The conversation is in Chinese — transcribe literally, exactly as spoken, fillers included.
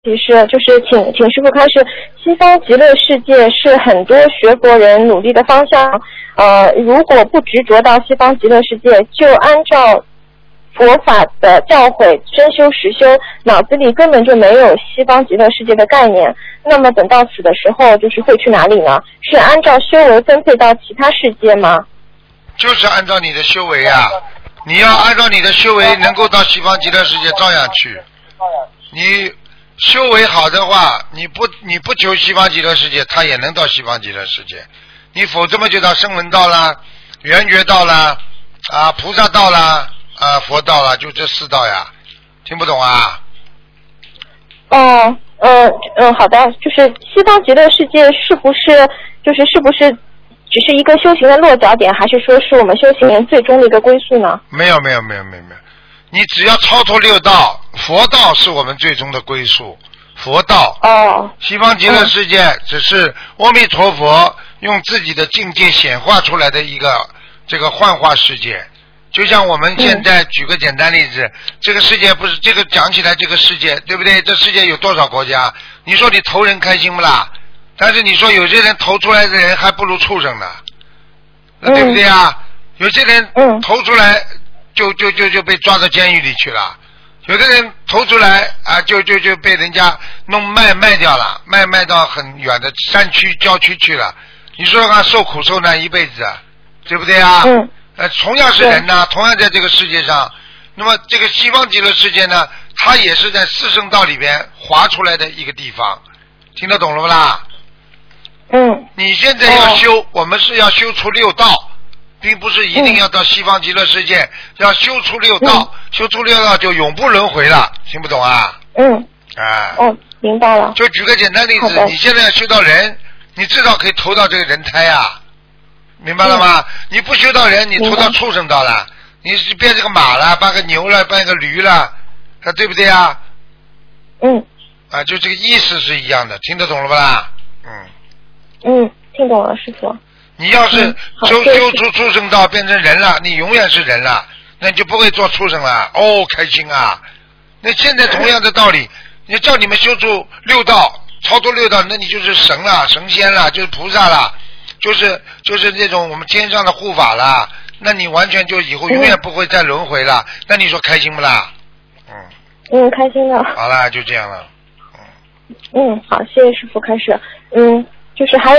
其实就是请请师傅开始，西方极乐世界是很多学佛人努力的方向。呃，如果不执着到西方极乐世界，就按照佛法的教诲真修实修，脑子里根本就没有西方极乐世界的概念。那么等到死的时候，就是会去哪里呢？是按照修为分配到其他世界吗？ 就是按照你的修为啊，你要按照你的修为能够到西方极乐世界照样去。你修为好的话，你不你不求西方极乐世界，他也能到西方极乐世界。你否则么就到声闻道啦、缘觉道啦、啊菩萨道啦、啊佛道啦，就这四道呀。听不懂啊？ 哦，嗯嗯，好的，就是西方极乐世界是不是就是是不是只是一个修行的落脚点，还是说是我们修行人最终的一个归宿呢？没有没有没有没有没有，你只要超脱六道，佛道是我们最终的归宿。佛道哦， 西方极乐世界只是阿弥陀佛用自己的境界显化出来的一个这个幻化世界。就像我们现在举个简单例子，嗯、这个世界不是这个讲起来这个世界对不对？这世界有多少国家？你说你投人开心不啦？但是你说有些人投出来的人还不如畜生呢，嗯、对不对啊？有些人投出来就就就就被抓到监狱里去了。有的人投出来啊，就就就被人家弄卖卖掉了，卖卖到很远的山区郊区去了。你说他受苦受难一辈子，对不对啊？嗯。呃，同样是人呐，同样在这个世界上，那么这个西方极乐世界呢，它也是在四圣道里边划出来的一个地方，听得懂了不啦？ 嗯。 你现在要修，哦、我们是要修出六道。并不是一定要到西方极乐世界，嗯、要修出六道，嗯、修出六道就永不轮回了，听不懂啊？ 嗯。 啊。 哦，明白了。 就举个简单例子，你现在要修到人，你至少可以投到这个人胎啊，明白了吗？嗯、你不修到人，你投到畜生道了，你是变这个马了，扮个牛了，扮个驴了，啊，对不对啊？ 嗯。 啊，就这个意思是一样的，听得懂了不啦？ 嗯。嗯，听懂了，师傅。 你要是修修出畜生道变成人了，你永远是人了，那你就不会做畜生了。哦，开心啊！那现在同样的道理，你叫你们修出六道，超脱六道，那你就是神了、神仙了，就是菩萨了，就是就是那种我们天上的护法了。那你完全就以后永远不会再轮回了。那你说开心不啦？ 嗯。嗯，开心的。 好啦，就这样了。 嗯。嗯，好，谢谢师傅开始。嗯，就是还有。